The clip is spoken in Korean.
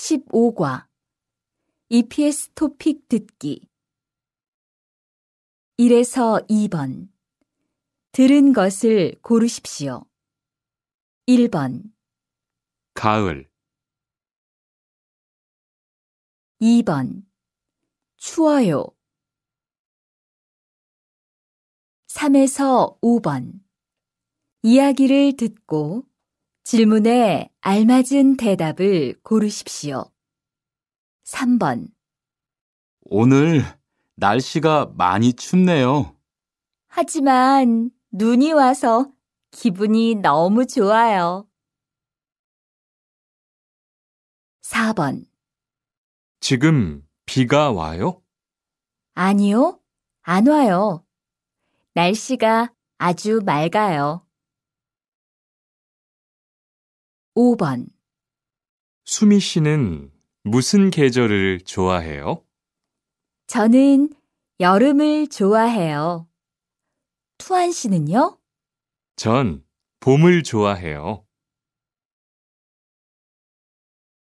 15과 EPS 토픽 듣기 1에서 2번 들은 것을 고르십시오. 1번 가을, 2번 추워요. 3에서 5번 이야기를 듣고 질문에 알맞은 대답을 고르십시오. 3번 오늘 날씨가 많이 춥네요. 하지만 눈이 와서 기분이 너무 좋아요. 4번 지금 비가 와요? 아니요, 안 와요. 날씨가 아주 맑아요. 5번 수미 씨는 무슨 계절을 좋아해요? 저는 여름을 좋아해요. 투안 씨는요? 전 봄을 좋아해요.